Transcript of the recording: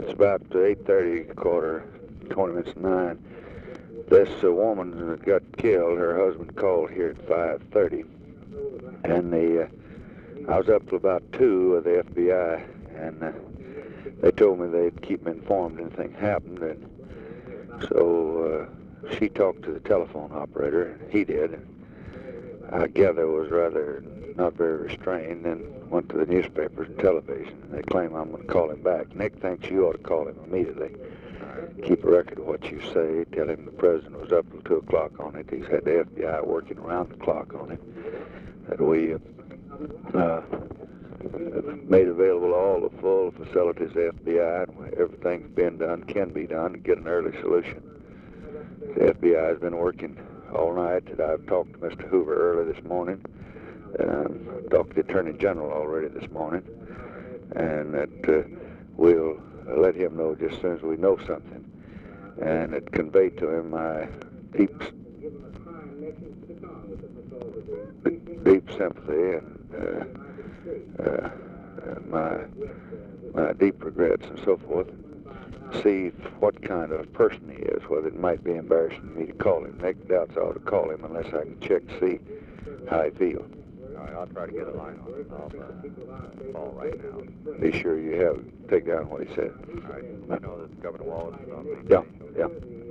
It's about 8:30, 20 minutes to 9. This woman that got killed, her husband called here at 5:30, and I was up till about 2 with the FBI, and they told me they'd keep me informed if anything happened, and so she talked to the telephone operator, he did, and I gather was rather not very restrained, and went to the newspapers and television, and they claim I'm going to call him back. Nick thinks you ought to call him immediately. Keep a record of what you say. Tell him the president was up till 2 o'clock on it. He's had the FBI working around the clock on it. That we made available all the full facilities of the FBI, and everything's been done, can be done, to get an early solution. The FBI has been working all night. I've talked to Mr. Hoover early this morning. Talked to the Attorney General already this morning, and that we'll let him know just as soon as we know something, and it conveyed to him my deep sympathy and my deep regrets and so forth. See what kind of person he is, whether it might be embarrassing to me to call him. Nick doubts I ought to call him unless I can check to see how he feels. All right, I'll try to get a line on him. I'll call right now. Be sure you take down what he said. All right. I know that Governor Wallace is on the Yeah.